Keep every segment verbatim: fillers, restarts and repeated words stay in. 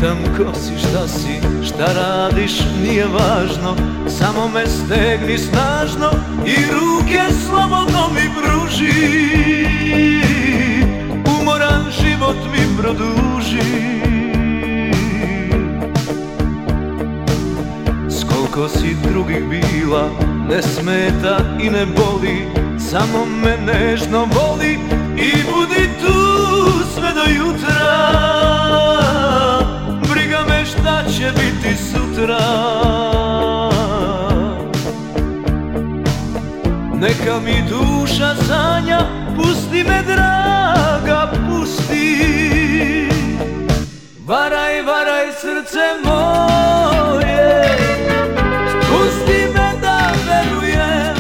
pitam ko si, šta si, šta radiš, nije važno, samo me stegni snažno i ruke slobodno mi pruži. Umoran život mi produži. S koliko si drugih bila, ne smeta i ne boli, samo me nežno voli i budi tu sve do jutra. Briga me šta će biti sutra. Neka mi duša sanja, pusti me draga, pusti. Varaj, varaj srce moje, pusti me da verujem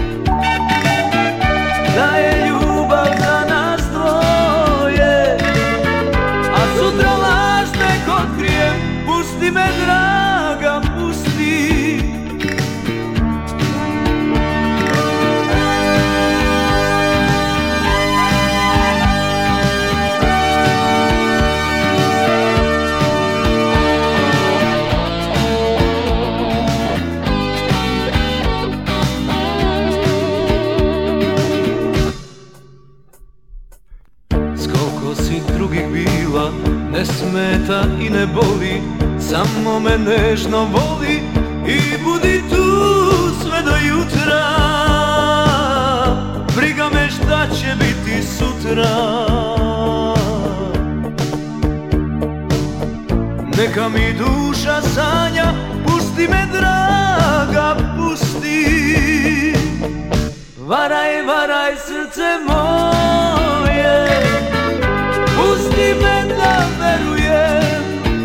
da je ljubav za nas dvoje, a sutra laž nek otkrijem. Pusti me draga, pusti. Si drugih bila, ne smeta i ne boli, samo me nežno voli i budi tu sve do jutra. Briga me šta će biti sutra. Neka mi duša sanja, pusti me draga, pusti. Varaj, varaj srce moje, pusti me da verujem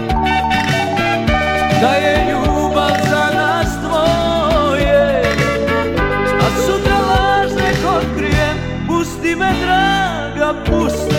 da je ljubav za nas dvoje, a sutra laž nek otkrijem. Pusti me draga, pusti.